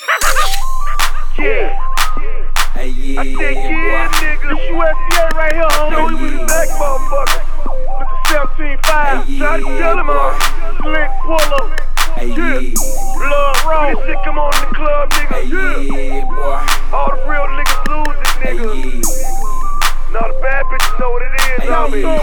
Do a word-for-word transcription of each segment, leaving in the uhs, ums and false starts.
Yeah. Hey, yeah, I said, yeah, boy. nigga. This U S D A right here, homie. We with the neck, motherfucker. With the seventeen five. Hey, Try to yeah, tell him, boy. homie. Slick puller. Hey, Yeah. yeah. Blood raw. This shit come on in the club, nigga. Hey, Yeah. yeah, boy. All the real niggas losing, Hey, nigga. yeah. Now the bad bitches know what it is, Hey, homie. yeah,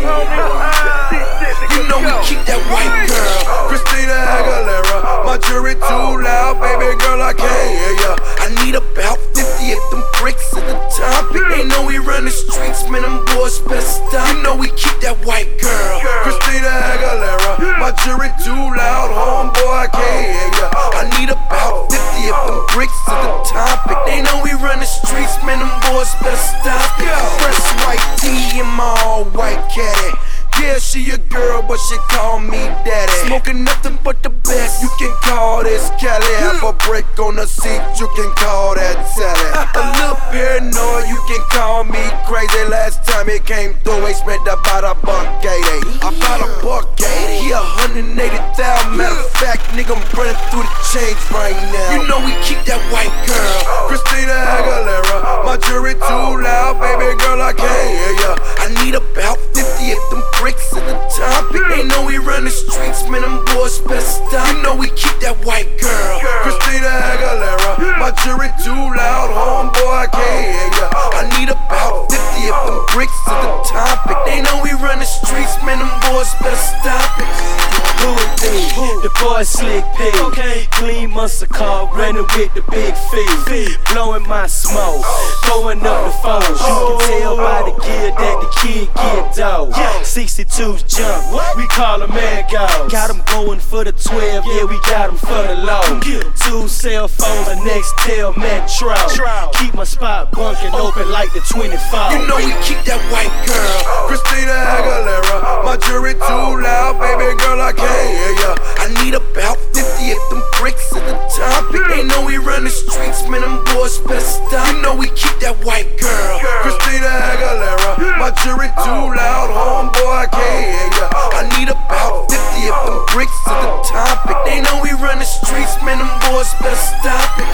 Ah, this shit, nigga. You know we Go. keep that white girl, Christina Aguilera. My jury too loud, baby girl, I can't hear ya. I need about fifty of them bricks at the topic. They know we run the streets, man, them boys better stop. You know we keep that white girl, Christina Aguilera. My jury too loud, homeboy, I can't hear ya. I need about fifty of them bricks at the topic. They know we run the streets, man, them boys better stop it. Fresh white tee in my all white caddy. Yeah, she a girl, but she call me daddy. Smoking nothing but the best, you can call this Cali. Have a break on the seat, you can call that Sally. A little paranoid, you can call me crazy. Last time it came through, he spent about a buck eighty. About a buck eighty, he a hundred eighty thousand. Matter of fact, nigga, I'm running through the change right now. You know we keep that white girl, Christina Aguilera. My jury too loud, baby girl, I can't hear ya. I need about fifty of them bricks at the topic. They know we run the streets, man, them boys better stop. You know we keep that white girl, Christina Aguilera. My jury too loud, homeboy, I can't hear ya. I need about fifty of them bricks at the topic. They know we run the streets, man, them boys better stop it. Who is they? The boy Slick P. Okay. Clean muscle car, running with the big feet. Blowing my smoke, throwing up the phones. You can tell by the gear that the kid get dope. sixty-twos jump, we call a man go. Got him going for the twelve, yeah, we got him for the low. Two cell phones, a Nextel Metro. Keep my spot bunking open like the twenty-four. You know we keep that white girl, Christina Aguilera. My jury too loud, baby girl, I can't hear ya. I need about fifty of them bricks at the topic. They know we run the streets, man, them boys better stop. You know we keep that white girl, Christina Aguilera. My jury too loud, homeboy, I can't hear ya. I need about fifty of them bricks at the topic. They know we run the streets, man, them boys better stop it.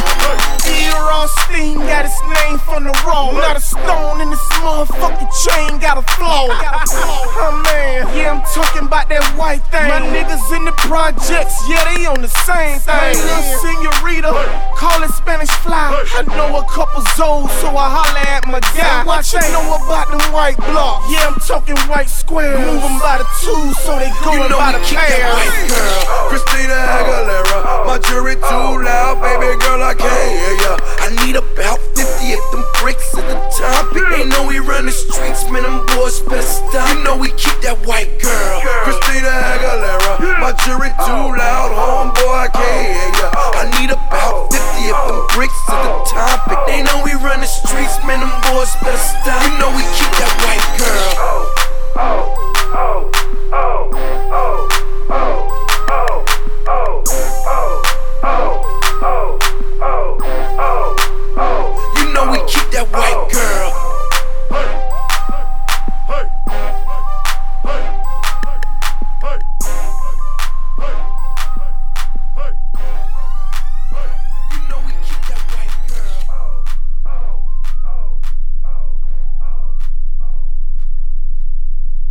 Rothstein got his name from the road. Not a stone in this motherfucking chain, got a flow. Oh man, yeah, I'm talking about that white thing. My niggas in the projects, yeah, they on the same thing. Little senorita, call it Spanish fly. I know a couple Zoes, so I holla at my guy. What you know about them white blocks? Yeah, I'm talking white squares. Moving by the two, so they going You know by we the keep that pair. white girl, Christina